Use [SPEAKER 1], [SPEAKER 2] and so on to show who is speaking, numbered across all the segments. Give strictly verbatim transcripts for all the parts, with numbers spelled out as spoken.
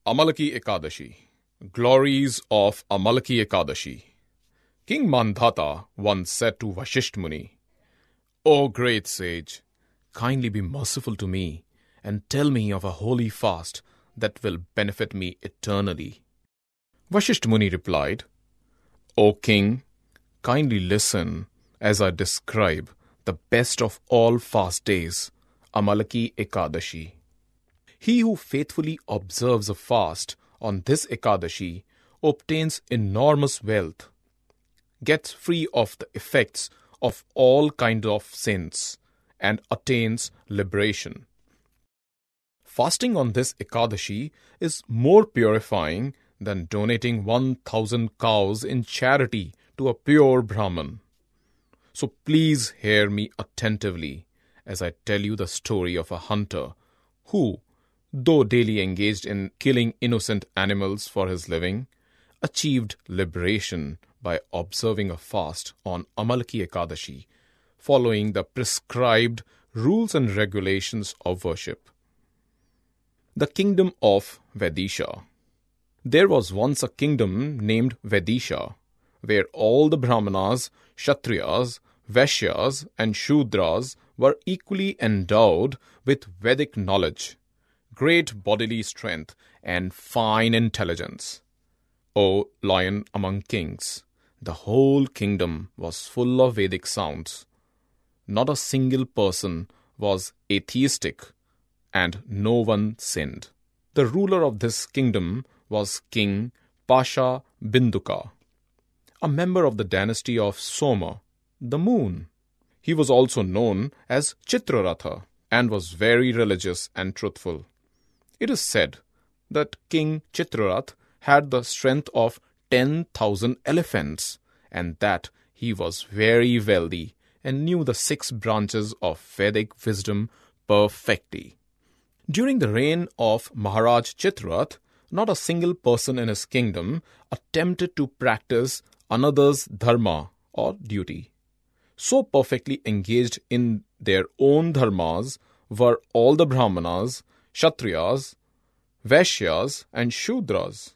[SPEAKER 1] Amalaki Ekadashi. Glories of Amalaki Ekadashi. King Mandhata once said to Vashisht Muni, "O great sage, kindly be merciful to me and tell me of a holy fast that will benefit me eternally." Vashisht Muni replied, "O king, kindly listen as I describe the best of all fast days, Amalaki Ekadashi. He who faithfully observes a fast on this Ekadashi obtains enormous wealth, gets free of the effects of all kinds of sins, and attains liberation. Fasting on this Ekadashi is more purifying than donating one thousand cows in charity to a pure Brahman. So please hear me attentively as I tell you the story of a hunter who, though daily engaged in killing innocent animals for his living, achieved liberation by observing a fast on Amalaki Ekadashi, following the prescribed rules and regulations of worship. The Kingdom of Vedisha. There was once a kingdom named Vedisha, where all the Brahmanas, Kshatriyas, Vaishyas and Shudras were equally endowed with Vedic knowledge, great bodily strength, and fine intelligence. O lion among kings, the whole kingdom was full of Vedic sounds. Not a single person was atheistic, and no one sinned. The ruler of this kingdom was King Pasha Binduka, a member of the dynasty of Soma, the moon. He was also known as Chitraratha and was very religious and truthful. It is said that King Chitrarath had the strength of ten thousand elephants and that he was very wealthy and knew the six branches of Vedic wisdom perfectly. During the reign of Maharaj Chitrarath, not a single person in his kingdom attempted to practice another's dharma or duty. So perfectly engaged in their own dharmas were all the Brahmanas, Kshatriyas, Vaishyas and Shudras.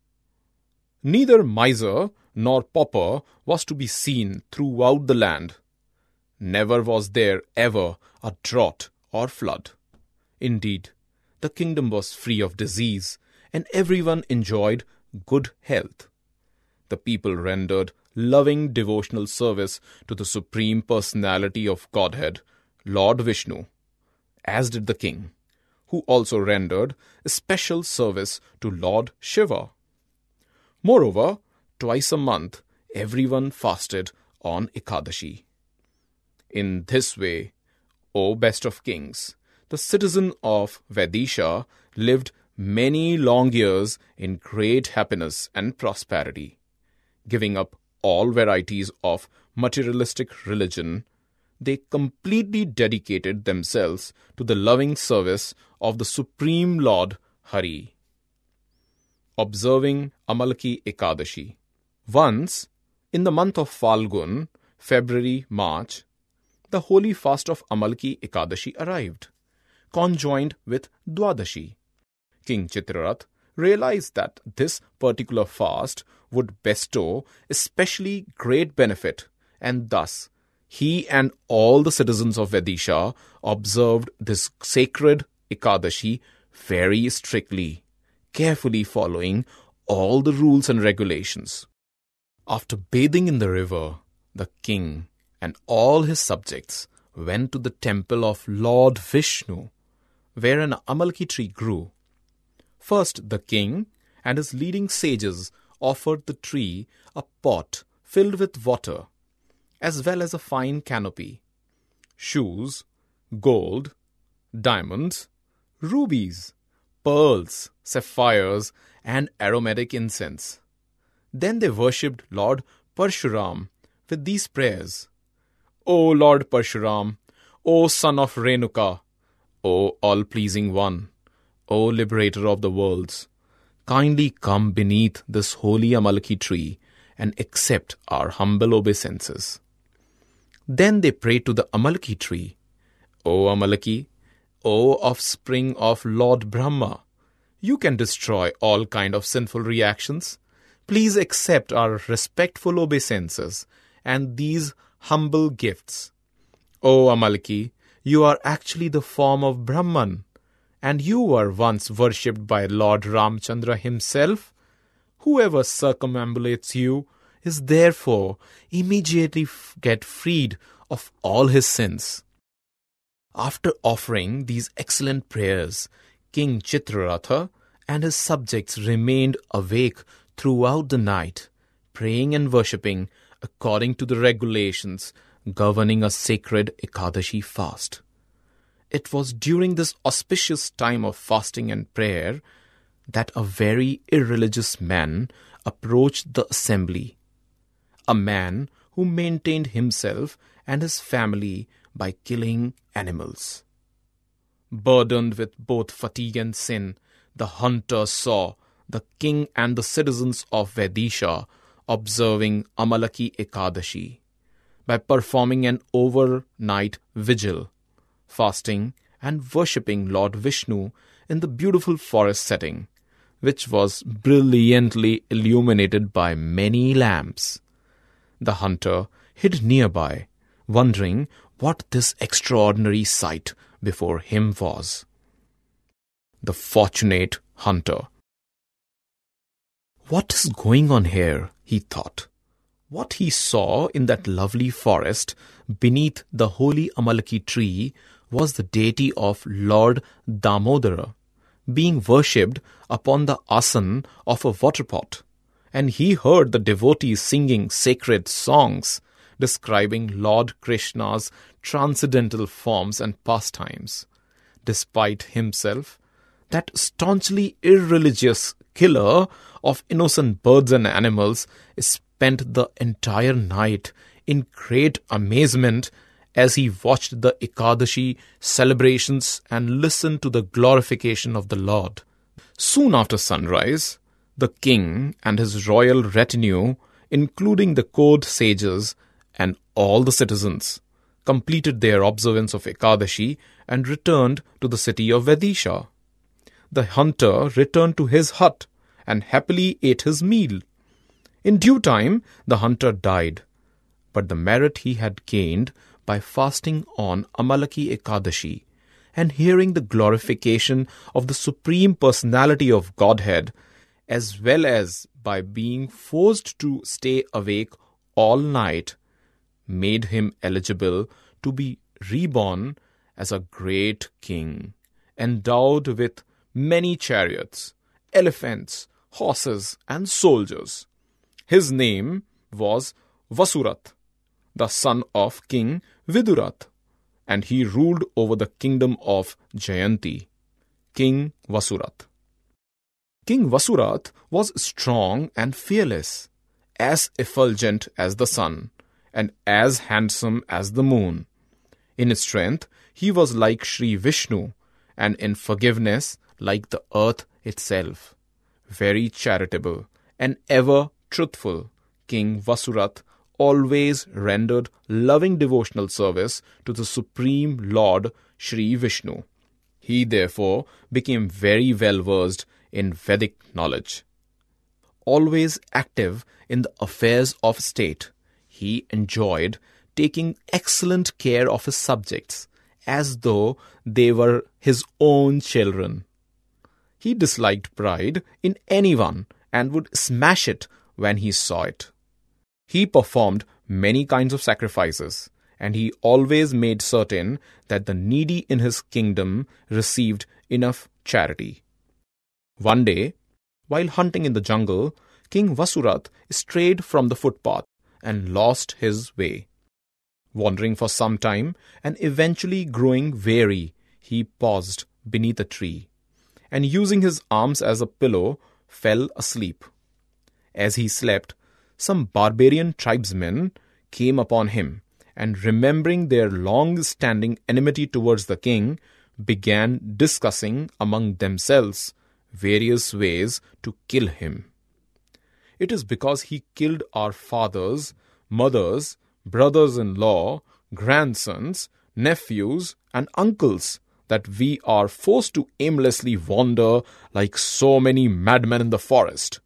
[SPEAKER 1] Neither miser nor pauper was to be seen throughout the land. Never was there ever a drought or flood. Indeed, the kingdom was free of disease, and everyone enjoyed good health. The people rendered loving devotional service to the Supreme Personality of Godhead, Lord Vishnu, as did the king, who also rendered special service to Lord Shiva. Moreover, twice a month, everyone fasted on Ekadashi. In this way, O best of kings, the citizen of Vedisha lived many long years in great happiness and prosperity. Giving up all varieties of materialistic religion, they completely dedicated themselves to the loving service of the Supreme Lord Hari. Observing Amalaki Ekadashi. Once, in the month of Falgun, February, March, the holy fast of Amalaki Ekadashi arrived, conjoined with Dwadashi. King Chitrarath realized that this particular fast would bestow especially great benefit, and thus he and all the citizens of Vedisha observed this sacred Ekadashi very strictly, carefully following all the rules and regulations. After bathing in the river, the king and all his subjects went to the temple of Lord Vishnu, where an Amalaki tree grew. First, the king and his leading sages offered the tree a pot filled with water, as well as a fine canopy, shoes, gold, diamonds, rubies, pearls, sapphires, and aromatic incense. Then they worshipped Lord Parshuram with these prayers: O Lord Parshuram, O son of Renuka, O all-pleasing one, O liberator of the worlds, kindly come beneath this holy Amalaki tree and accept our humble obeisances. Then they prayed to the Amalaki tree: O Amalaki, O offspring of Lord Brahma, You can destroy all kind of sinful reactions. Please accept our respectful obeisances and these humble gifts. O Amalaki, you are actually the form of Brahman, and you were once worshipped by Lord Ramchandra himself. Whoever circumambulates you is therefore immediately f- get freed of all his sins. After offering these excellent prayers, King Chitraratha and his subjects remained awake throughout the night, praying and worshipping according to the regulations governing a sacred Ekadashi fast. It was during this auspicious time of fasting and prayer that a very irreligious man approached the assembly, a man who maintained himself and his family by killing animals. Burdened with both fatigue and sin, the hunter saw the king and the citizens of Vidisha observing Amalaki Ekadashi by performing an overnight vigil, fasting and worshipping Lord Vishnu in the beautiful forest setting, which was brilliantly illuminated by many lamps. The hunter hid nearby, wondering what this extraordinary sight before him was. The fortunate hunter. What is going on here? He thought. What he saw in that lovely forest beneath the holy Amalaki tree was the deity of Lord Damodara being worshipped upon the asan of a water pot, and he heard the devotees singing sacred songs describing Lord Krishna's transcendental forms and pastimes. Despite himself, that staunchly irreligious killer of innocent birds and animals spent the entire night in great amazement as he watched the Ekadashi celebrations and listened to the glorification of the Lord. Soon after sunrise, the king and his royal retinue, including the court sages and all the citizens, completed their observance of Ekadashi and returned to the city of Vidisha. The hunter returned to his hut and happily ate his meal. In due time, the hunter died, but the merit he had gained by fasting on Amalaki Ekadashi and hearing the glorification of the Supreme Personality of Godhead, as well as by being forced to stay awake all night, made him eligible to be reborn as a great king, endowed with many chariots, elephants, horses, and soldiers. His name was Vasurath, the son of King Vidurath, and he ruled over the kingdom of Jayanti, King Vasurath. King Vasurath was strong and fearless, as effulgent as the sun, and as handsome as the moon. In strength, he was like Sri Vishnu, and in forgiveness, like the earth itself. Very charitable and ever truthful, King Vasurath always rendered loving devotional service to the Supreme Lord Sri Vishnu. He therefore became very well versed in Vedic knowledge. Always active in the affairs of state, he enjoyed taking excellent care of his subjects as though they were his own children. He disliked pride in anyone and would smash it when he saw it. He performed many kinds of sacrifices, and he always made certain that the needy in his kingdom received enough charity. One day, while hunting in the jungle, King Vasurath strayed from the footpath and lost his way. Wandering for some time and eventually growing weary, he paused beneath a tree, and using his arms as a pillow, fell asleep. As he slept, some barbarian tribesmen came upon him, and remembering their long-standing enmity towards the king, began discussing among themselves various ways to kill him. It is because he killed our fathers, mothers, brothers-in-law, grandsons, nephews, and uncles that we are forced to aimlessly wander like so many madmen in the forest.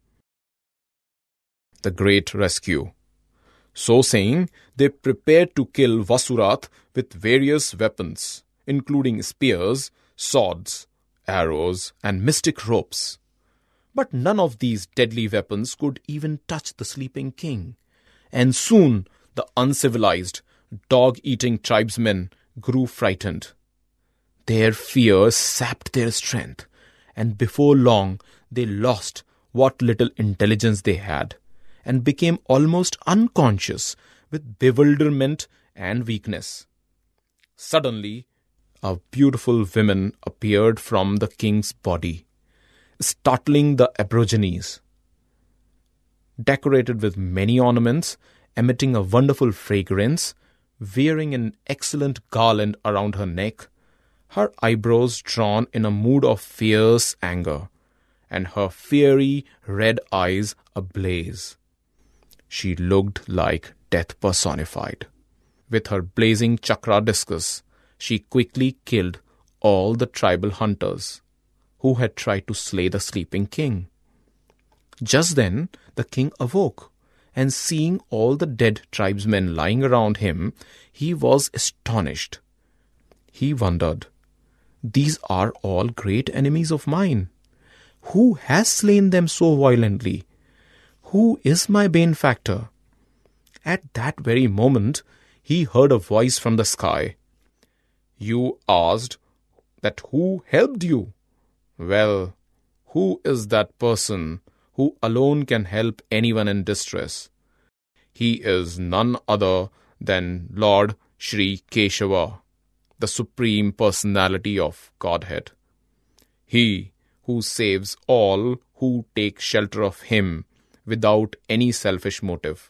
[SPEAKER 1] The Great Rescue. So saying, they prepared to kill Vasurath with various weapons, including spears, swords, arrows, and mystic ropes. But none of these deadly weapons could even touch the sleeping king, and soon the uncivilized, dog-eating tribesmen grew frightened. Their fear sapped their strength, and before long they lost what little intelligence they had, and became almost unconscious with bewilderment and weakness. Suddenly, a beautiful woman appeared from the king's body, startling the Aborigines. Decorated with many ornaments, emitting a wonderful fragrance, wearing an excellent garland around her neck, her eyebrows drawn in a mood of fierce anger, and her fiery red eyes ablaze. She looked like death personified. With her blazing chakra discus, she quickly killed all the tribal hunters who had tried to slay the sleeping king. Just then, the king awoke, and seeing all the dead tribesmen lying around him, he was astonished. He wondered, "These are all great enemies of mine. Who has slain them so violently? Who is my benefactor?" At that very moment, he heard a voice from the sky. "You asked that who helped you? Well, who is that person who alone can help anyone in distress? He is none other than Lord Sri Keshava, the Supreme Personality of Godhead. He who saves all who take shelter of him without any selfish motive."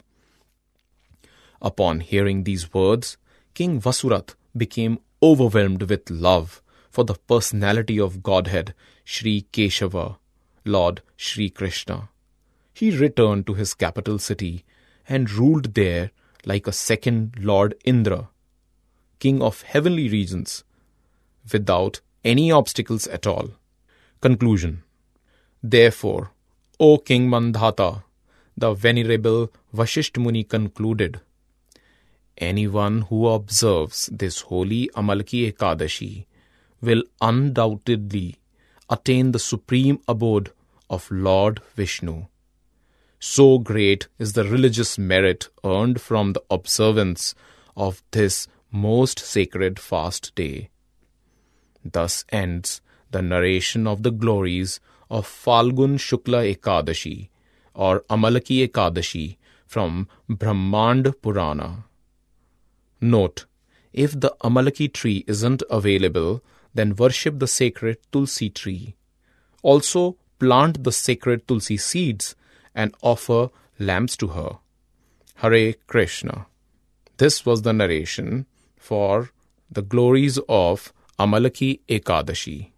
[SPEAKER 1] Upon hearing these words, King Vasurath became overwhelmed with love for the personality of Godhead, Sri Keshava, Lord Sri Krishna. He returned to his capital city and ruled there like a second Lord Indra, king of heavenly regions, without any obstacles at all. Conclusion. Therefore, O King Mandhata, the venerable Vasishtha Muni concluded, anyone who observes this holy Amalaki Ekadashi will undoubtedly attain the supreme abode of Lord Vishnu. So great is the religious merit earned from the observance of this most sacred fast day. Thus ends the narration of the glories of Falgun Shukla Ekadashi or Amalaki Ekadashi from Brahmand Purana. Note, if the Amalaki tree isn't available, then worship the sacred Tulsi tree. Also, plant the sacred Tulsi seeds and offer lamps to her. Hare Krishna. This was the narration for the glories of Amalaki Ekadashi.